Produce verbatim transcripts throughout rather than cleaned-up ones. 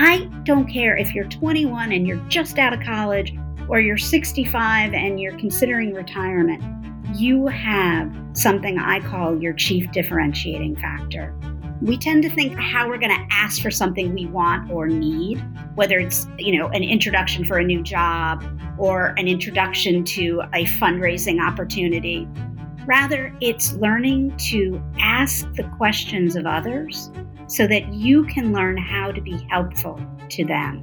I don't care if you're twenty-one and you're just out of college, or you're sixty-five and you're considering retirement. You have something I call your chief differentiating factor. We tend to think how we're going to ask for something we want or need, whether it's, you know, an introduction for a new job or an introduction to a fundraising opportunity. Rather, it's learning to ask the questions of others so that you can learn how to be helpful to them.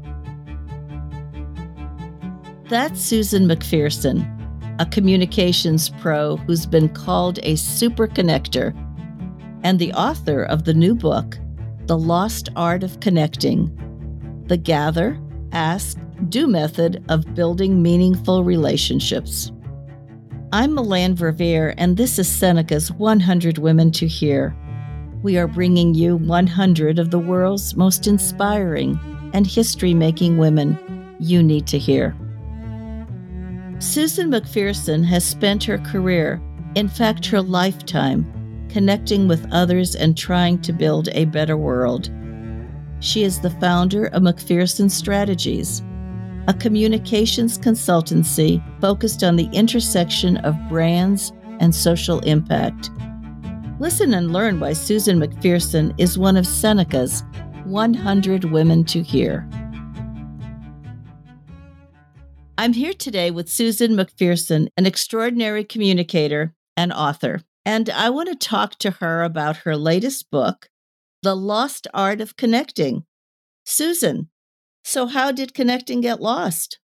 That's Susan McPherson, a communications pro who's been called a super connector and the author of the new book, The Lost Art of Connecting, the Gather, Ask, Do method of building meaningful relationships. I'm Milan Verveer, and this is Seneca's one hundred Women to Hear. We are bringing you one hundred of the world's most inspiring and history-making women you need to hear. Susan McPherson has spent her career, in fact her lifetime, connecting with others and trying to build a better world. She is the founder of McPherson Strategies, a communications consultancy focused on the intersection of brands and social impact. Listen and learn why Susan McPherson is one of Seneca's one hundred Women to Hear. I'm here today with Susan McPherson, an extraordinary communicator and author, and I want to talk to her about her latest book, The Lost Art of Connecting. Susan, so how did connecting get lost?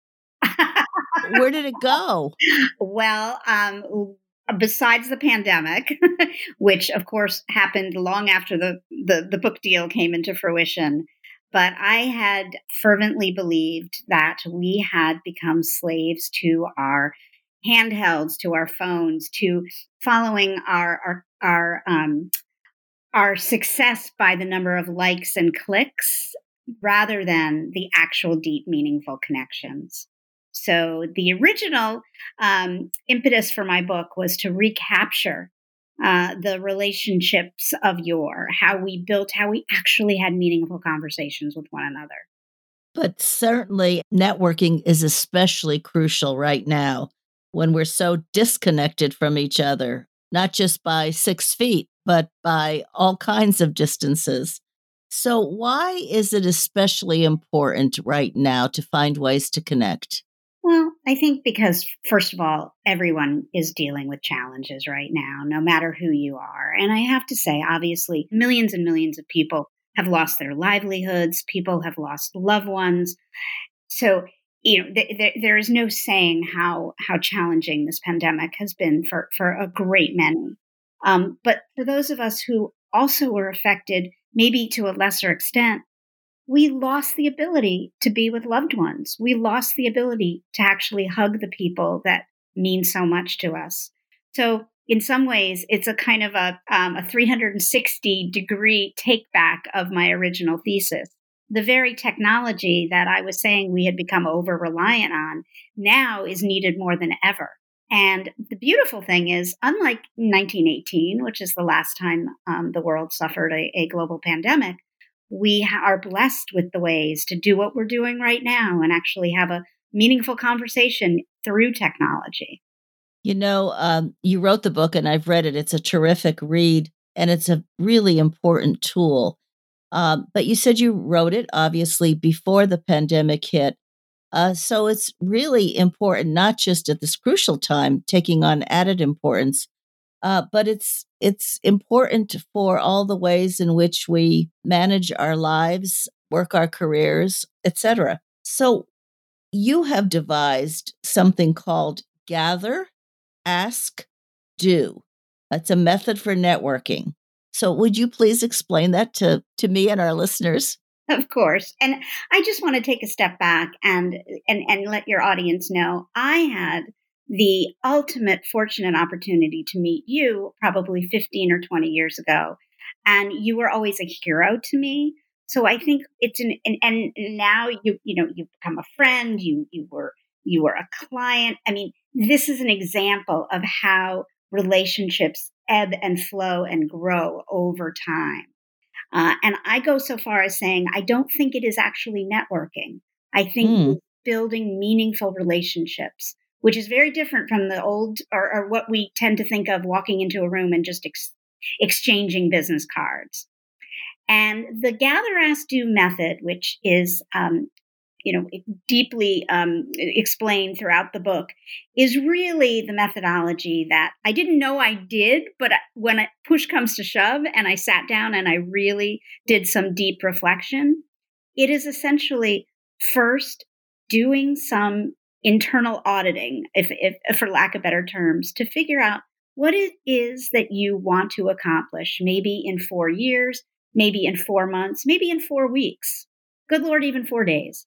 Where did it go? Well, um, besides the pandemic, which of course happened long after the, the, the book deal came into fruition, but I had fervently believed that we had become slaves to our handhelds, to our phones, to following our our our um, our success by the number of likes and clicks, rather than the actual deep, meaningful connections. So the original um, impetus for my book was to recapture uh, the relationships of yore, how we built, how we actually had meaningful conversations with one another. But certainly networking is especially crucial right now when we're so disconnected from each other, not just by six feet, but by all kinds of distances. So why is it especially important right now to find ways to connect? Well, I think because, first of all, everyone is dealing with challenges right now, no matter who you are. And I have to say, obviously, millions and millions of people have lost their livelihoods. People have lost loved ones. So, you know, th- th- there is no saying how how challenging this pandemic has been for, for a great many. Um, but for those of us who also were affected, maybe to a lesser extent, we lost the ability to be with loved ones. We lost the ability to actually hug the people that mean so much to us. So in some ways, it's a kind of a, um, a three hundred sixty degree take back of my original thesis. The very technology that I was saying we had become over reliant on now is needed more than ever. And the beautiful thing is, unlike nineteen eighteen, which is the last time um, the world suffered a, a global pandemic, we ha- are blessed with the ways to do what we're doing right now and actually have a meaningful conversation through technology. You know, um, you wrote the book and I've read it. It's a terrific read and it's a really important tool. Um, but you said you wrote it, obviously, before the pandemic hit. Uh, so it's really important, not just at this crucial time, taking on added importance, uh, but it's it's important for all the ways in which we manage our lives, work our careers, et cetera. So you have devised something called Gather, Ask, Do. It's a method for networking. So would you please explain that to, to me and our listeners? Of course. And I just want to take a step back and, and, and let your audience know I had the ultimate fortunate opportunity to meet you probably fifteen or twenty years ago. And you were always a hero to me. So I think it's an, and, and now you, you know, you've become a friend, you, you were, you were a client. I mean, this is an example of how relationships ebb and flow and grow over time. Uh, and I go so far as saying, I don't think it is actually networking. I think Mm. it's building meaningful relationships, which is very different from the old or, or what we tend to think of walking into a room and just ex- exchanging business cards. And the gather, ask, do method, which is um, you know, deeply um, explained throughout the book, is really the methodology that I didn't know I did, but when it, push comes to shove and I sat down and I really did some deep reflection, it is essentially first doing some internal auditing, if, if for lack of better terms, to figure out what it is that you want to accomplish, maybe in four years, maybe in four months, maybe in four weeks. Good Lord, even four days.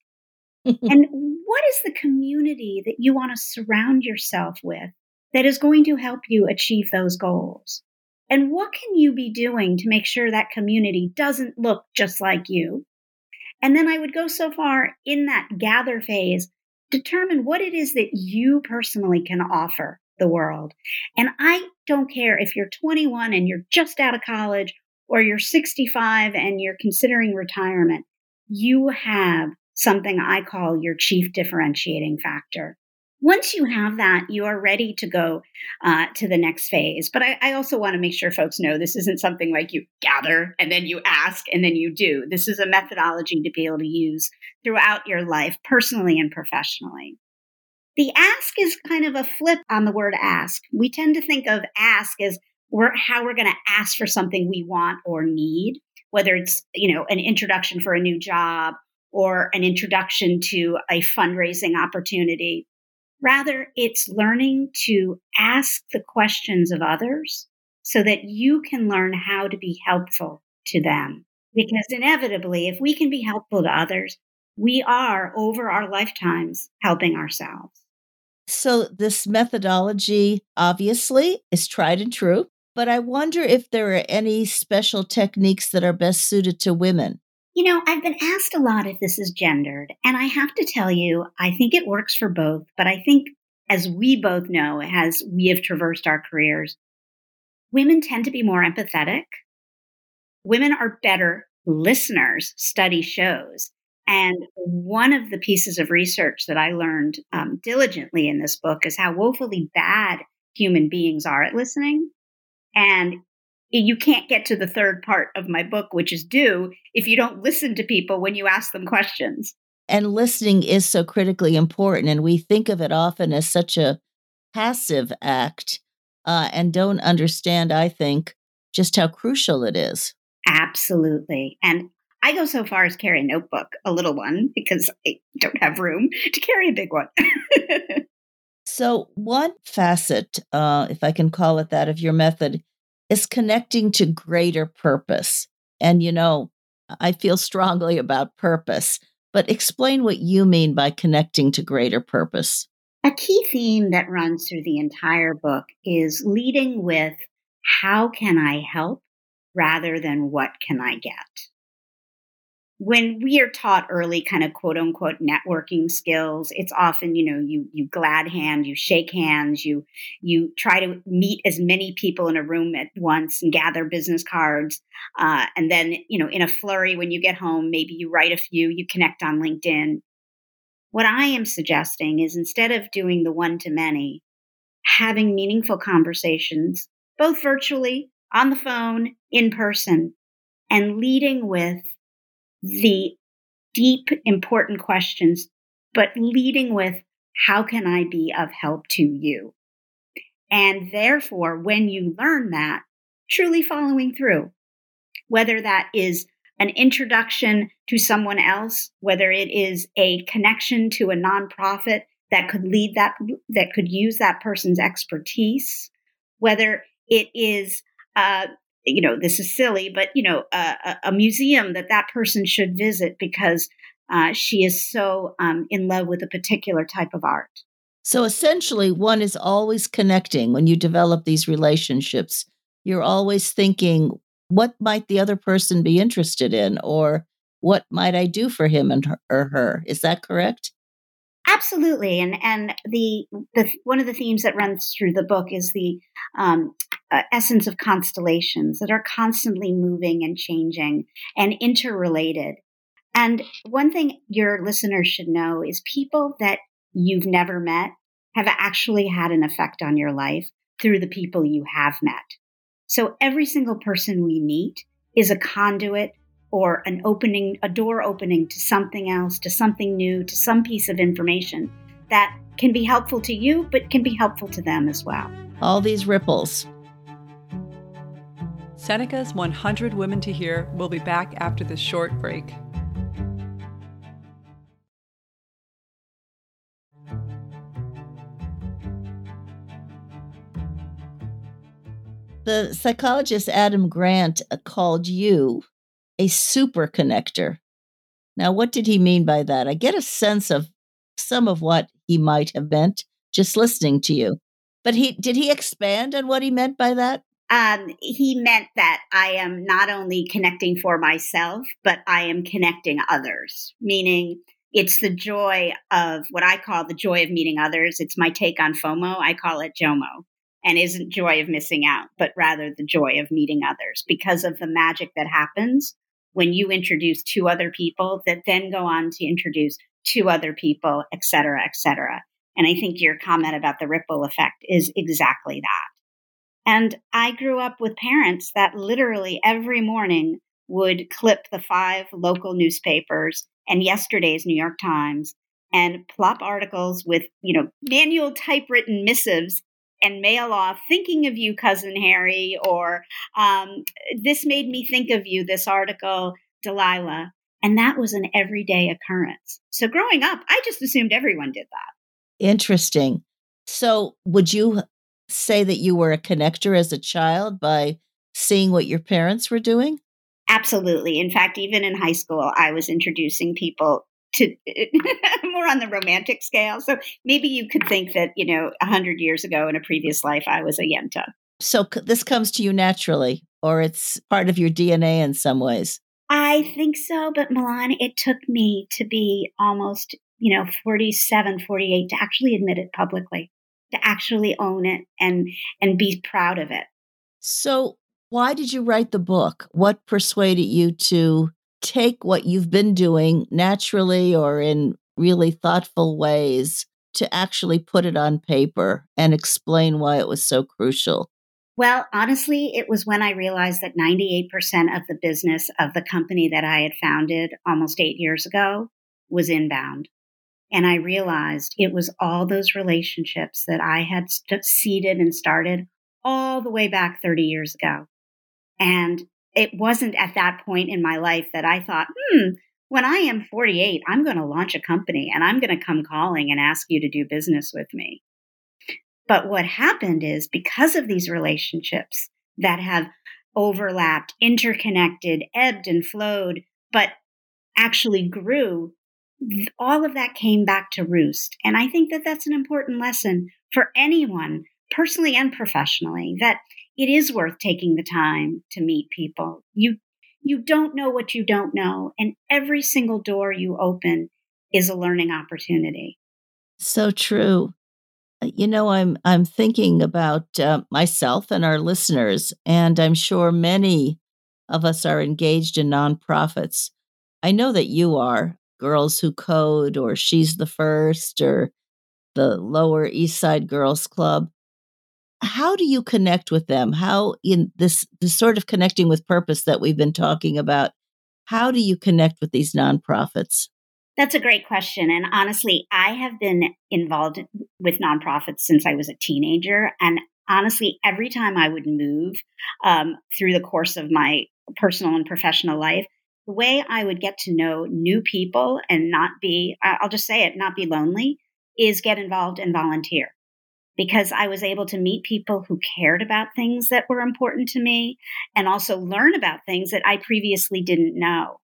And what is the community that you want to surround yourself with that is going to help you achieve those goals? And what can you be doing to make sure that community doesn't look just like you? And then I would go so far in that gather phase, determine what it is that you personally can offer the world. And I don't care if you're twenty-one and you're just out of college, or you're sixty-five and you're considering retirement. You have something I call your chief differentiating factor. Once you have that, you are ready to go uh, to the next phase. But I, I also want to make sure folks know this isn't something like you gather and then you ask and then you do. This is a methodology to be able to use throughout your life, personally and professionally. The ask is kind of a flip on the word ask. We tend to think of ask as we're, how we're going to ask for something we want or need, whether it's, you know, an introduction for a new job or an introduction to a fundraising opportunity. Rather, it's learning to ask the questions of others so that you can learn how to be helpful to them. Because inevitably, if we can be helpful to others, we are, over our lifetimes, helping ourselves. So, this methodology obviously is tried and true, but I wonder if there are any special techniques that are best suited to women. You know, I've been asked a lot if this is gendered, and I have to tell you, I think it works for both. But I think, as we both know, as we have traversed our careers, women tend to be more empathetic. Women are better listeners, study shows. And one of the pieces of research that I learned um, diligently in this book is how woefully bad human beings are at listening. And you can't get to the third part of my book, which is do, if you don't listen to people when you ask them questions. And listening is so critically important. And we think of it often as such a passive act uh, and don't understand, I think, just how crucial it is. Absolutely. And I go so far as carry a notebook, a little one, because I don't have room to carry a big one. So, one facet, uh, if I can call it that, of your method is connecting to greater purpose. And, you know, I feel strongly about purpose, but explain what you mean by connecting to greater purpose. A key theme that runs through the entire book is leading with how can I help rather than what can I get? When we are taught early kind of quote unquote networking skills, it's often, you know, you you glad hand, you shake hands, you you try to meet as many people in a room at once and gather business cards. Uh, and then, you know, in a flurry, when you get home, maybe you write a few, you connect on LinkedIn. What I am suggesting is instead of doing the one to many, having meaningful conversations, both virtually, on the phone, in person, and leading with the deep, important questions, but leading with how can I be of help to you? And therefore, when you learn that, truly following through, whether that is an introduction to someone else, whether it is a connection to a nonprofit that could lead that, that could use that person's expertise, whether it is, uh, you know, this is silly, but, you know, a, a museum that that person should visit because uh, she is so um, in love with a particular type of art. So essentially, one is always connecting when you develop these relationships. You're always thinking, what might the other person be interested in? Or what might I do for him and her, or her? Is that correct? Absolutely, and and the the one of the themes that runs through the book is the um, uh, essence of constellations that are constantly moving and changing and interrelated. And one thing your listeners should know is people that you've never met have actually had an effect on your life through the people you have met. So every single person we meet is a conduit or an opening, a door opening to something else, to something new, to some piece of information that can be helpful to you, but can be helpful to them as well. All these ripples. Seneca's one hundred Women to Hear will be back after this short break. The psychologist Adam Grant called you a super connector. Now, what did he mean by that? I get a sense of some of what he might have meant just listening to you. But he did he expand on what he meant by that? Um, he meant that I am not only connecting for myself, but I am connecting others, meaning it's the joy of what I call the joy of meeting others. It's my take on FOMO. I call it JOMO. And isn't joy of missing out, but rather the joy of meeting others because of the magic that happens when you introduce two other people that then go on to introduce two other people, et cetera, et cetera. And I think your comment about the ripple effect is exactly that. And I grew up with parents that literally every morning would clip the five local newspapers and yesterday's New York Times and plop articles with, you know, manual typewritten missives and mail off, thinking of you, Cousin Harry, or um, this made me think of you, this article, Delilah. And that was an everyday occurrence. So growing up, I just assumed everyone did that. Interesting. So would you say that you were a connector as a child by seeing what your parents were doing? Absolutely. In fact, even in high school, I was introducing people to more on the romantic scale. So maybe you could think that, you know, a hundred years ago in a previous life, I was a Yenta. So c- this comes to you naturally, or it's part of your D N A in some ways? I think so. But Milan, it took me to be almost, you know, forty-seven, forty-eight to actually admit it publicly, to actually own it and, and be proud of it. So why did you write the book? What persuaded you to take what you've been doing naturally or in really thoughtful ways to actually put it on paper and explain why it was so crucial? Well, honestly, it was when I realized that ninety-eight percent of the business of the company that I had founded almost eight years ago was inbound. And I realized it was all those relationships that I had st- seeded and started all the way back thirty years ago. And it wasn't at that point in my life that I thought, hmm, when I am forty-eight, I'm going to launch a company and I'm going to come calling and ask you to do business with me. But what happened is because of these relationships that have overlapped, interconnected, ebbed and flowed, but actually grew, all of that came back to roost. And I think that that's an important lesson for anyone, personally and professionally, that it is worth taking the time to meet people. You you don't know what you don't know, and every single door you open is a learning opportunity. So true. You know, I'm I'm thinking about uh, myself and our listeners, and I'm sure many of us are engaged in nonprofits. I know that you are, Girls Who Code, or She's the First, or the Lower East Side Girls Club. How do you connect with them? How, in this, this sort of connecting with purpose that we've been talking about, how do you connect with these nonprofits? That's a great question. And honestly, I have been involved with nonprofits since I was a teenager. And honestly, every time I would move um, through the course of my personal and professional life, the way I would get to know new people and not be, I'll just say it, not be lonely, is get involved and volunteer. Because I was able to meet people who cared about things that were important to me and also learn about things that I previously didn't know.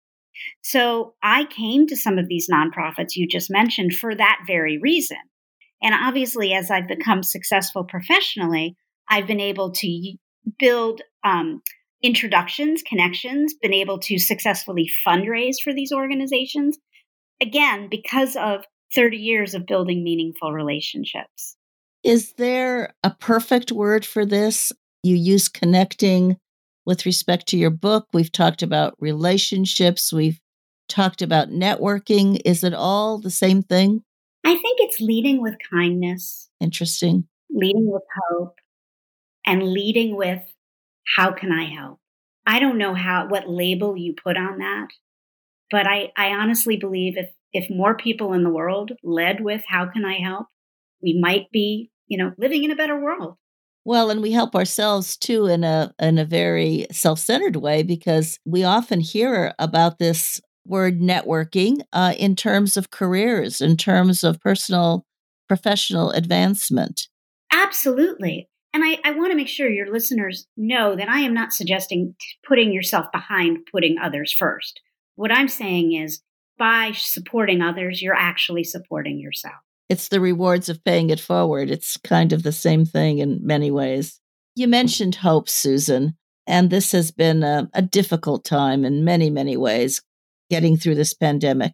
So I came to some of these nonprofits you just mentioned for that very reason. And obviously, as I've become successful professionally, I've been able to build um, introductions, connections, been able to successfully fundraise for these organizations. Again, because of thirty years of building meaningful relationships. Is there a perfect word for this? You use connecting with respect to your book. We've talked about relationships. We've talked about networking. Is it all the same thing? I think it's leading with kindness. Interesting. Leading with hope, and leading with, how can I help? I don't know how what label you put on that, but I, I honestly believe if, if more people in the world led with, how can I help? We might be, you know, living in a better world. Well, and we help ourselves too in a in a very self-centered way, because we often hear about this word networking uh, in terms of careers, in terms of personal, professional advancement. Absolutely. And I, I want to make sure your listeners know that I am not suggesting putting yourself behind putting others first. What I'm saying is, by supporting others, you're actually supporting yourself. It's the rewards of paying it forward. It's kind of the same thing in many ways. You mentioned hope, Susan, and this has been a, a difficult time in many, many ways, getting through this pandemic.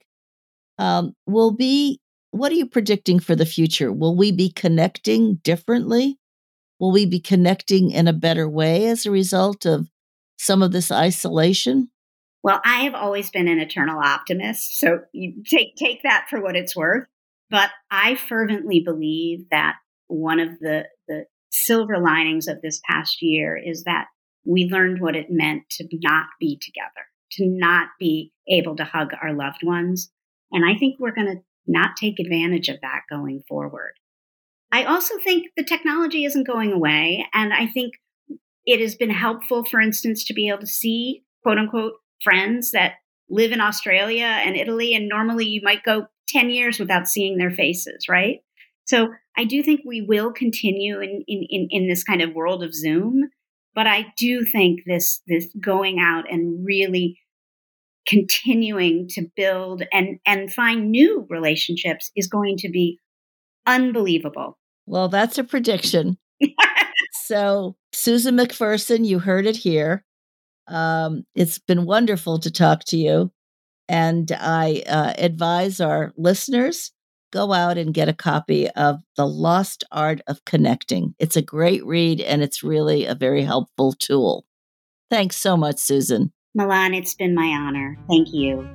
Um, will be, what are you predicting for the future? Will we be connecting differently? Will we be connecting in a better way as a result of some of this isolation? Well, I have always been an eternal optimist, so you take take that for what it's worth. But I fervently believe that one of the, the silver linings of this past year is that we learned what it meant to not be together, to not be able to hug our loved ones. And I think we're going to not take advantage of that going forward. I also think the technology isn't going away. And I think it has been helpful, for instance, to be able to see, quote unquote, friends that live in Australia and Italy. And normally you might go ten years without seeing their faces, right? So I do think we will continue in, in, in, in this kind of world of Zoom. But I do think this, this going out and really continuing to build and, and find new relationships is going to be unbelievable. Well, that's a prediction. So, Susan McPherson, you heard it here. Um, it's been wonderful to talk to you. And I uh, advise our listeners, go out and get a copy of The Lost Art of Connecting. It's a great read, and it's really a very helpful tool. Thanks so much, Susan. Milan, it's been my honor. Thank you.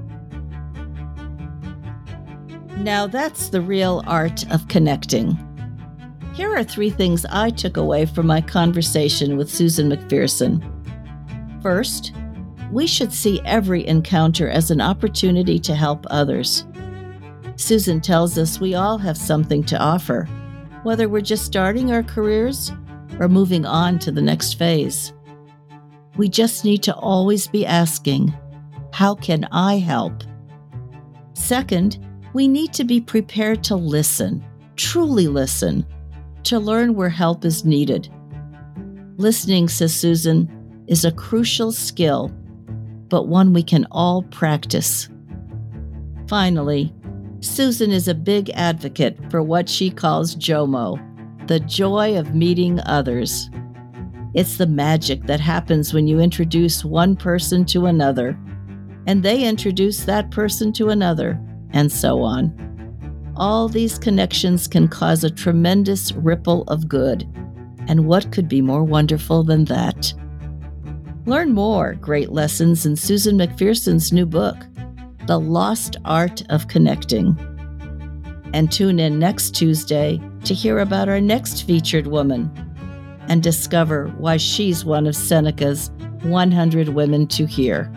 Now that's the real art of connecting. Here are three things I took away from my conversation with Susan McPherson. First, we should see every encounter as an opportunity to help others. Susan tells us we all have something to offer, whether we're just starting our careers or moving on to the next phase. We just need to always be asking, how can I help? Second, we need to be prepared to listen, truly listen, to learn where help is needed. Listening, says Susan, is a crucial skill, but one we can all practice. Finally, Susan is a big advocate for what she calls JOMO, the joy of meeting others. It's the magic that happens when you introduce one person to another, and they introduce that person to another, and so on. All these connections can cause a tremendous ripple of good, and what could be more wonderful than that? Learn more great lessons in Susan McPherson's new book, The Lost Art of Connecting. And tune in next Tuesday to hear about our next featured woman and discover why she's one of Seneca's one hundred Women to Hear.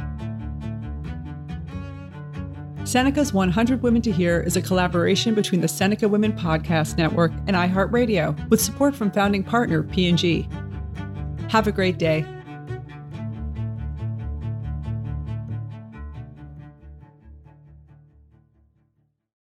Seneca's one hundred Women to Hear is a collaboration between the Seneca Women Podcast Network and iHeartRadio, with support from founding partner P and G. Have a great day.